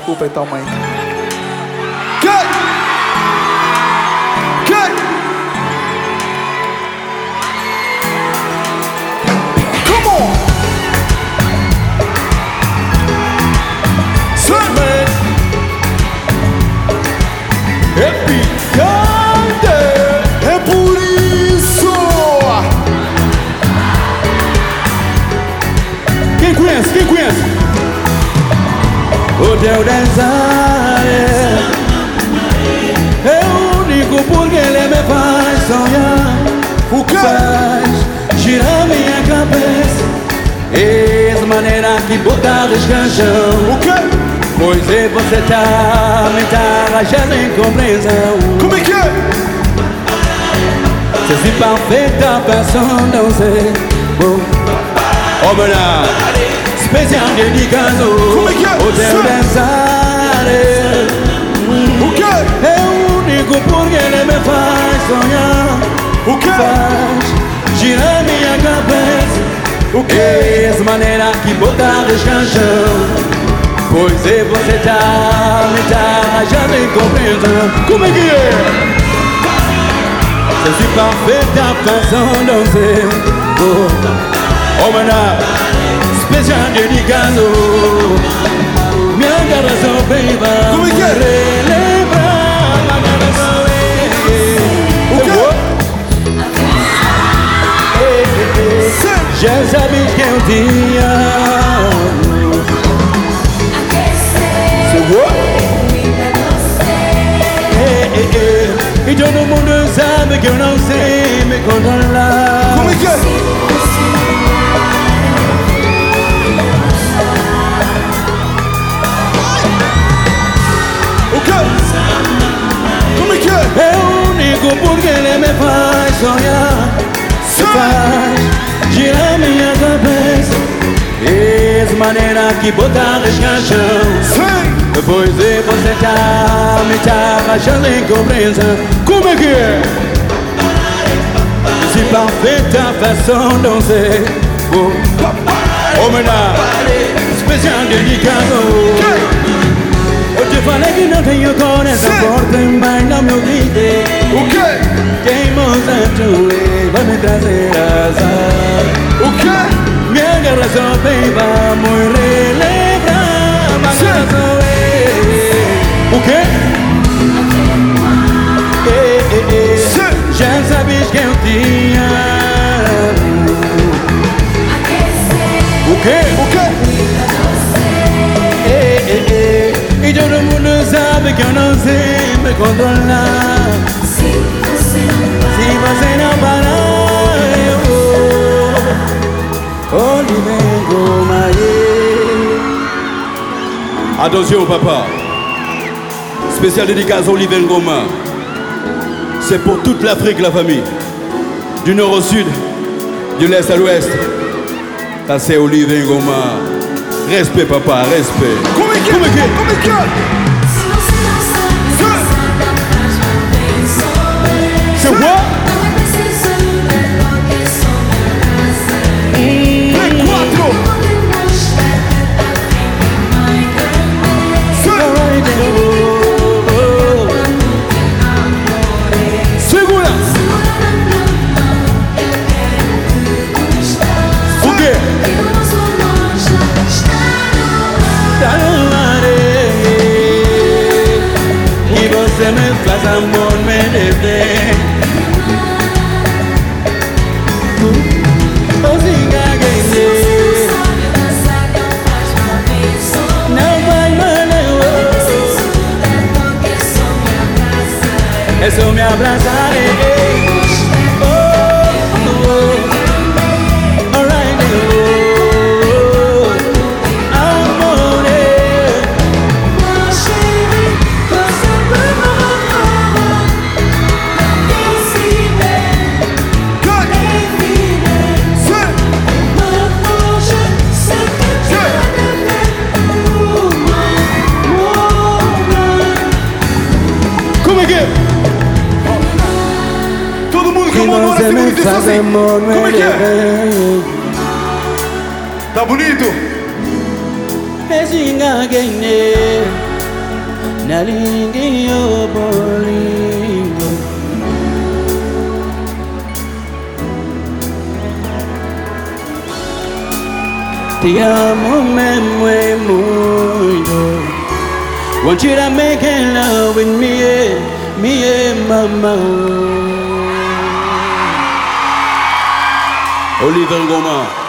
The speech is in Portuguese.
desculpa então, mãe. Come on! É picante, é por isso. Quem conhece? Quem conhece? O teu dançar é o único porque ele me faz sonhar. O que? Faz girar minha cabeça. Essa maneira que botar descanchão. O que? Pois é, você tá me arrajando em compreensão. Como é que é? Se assim perfeita pessoa não sei. Oh, menina, especial dedicação. Como é que é? O teu dançar o que? É o único porque ele me faz sonhar. O que? Faz girar minha cabeça. O que? Essa maneira que botar descanchão. Pois é, você tá me arrajando em compreensão. Como é que é? Se assim perfeita canção não sei. Oh, menina, especial dedicado. Minha garração, baby. Como é que é? Relembrar a garração. O que? Já sabia que eu tinha. E todo mundo sabe que eu não sei me controlar. Como é que é? O que? Como é que é? É o único porque ele me faz sonhar. Se faz girar minha cabeça. Essa maneira que botar descanchão. Pois é, você tá me arrajando em compreensão. Como é que é? Se perfeita pessoa não sei. Oh, menina, especial dedicado. Eu te falei que não tenho coração forte, mas não me ouviste. O quê? Quem mostra tu vai me trazer azar. O quê? Minha garração, baby, muito relembrar. Mas garração. O quê? Já sabias que eu tinha. O quê? O quê? E todo mundo sabe que eu não sei me controlar. Se você não parar, eu vou. Onde vengo, Maria? Attention, papa. Spécial dédicace à Olivier Ngoma. C'est pour toute l'Afrique, la famille. Du nord au sud, de l'est à l'ouest. Ça c'est Olivier Ngoma. Respect, papa, respect. Como é que é? Como é que é? Como é que é? C'est quoi? Você me faz amor, me deve. Não vai maneiro. É só me abraçar. Todo mundo que eu moro assim bonito diz assim. Como é que é? Tá bonito? nalingiyo bolingo. Te amo muy mucho. Want you to make love with me, mama. Oliver Goma.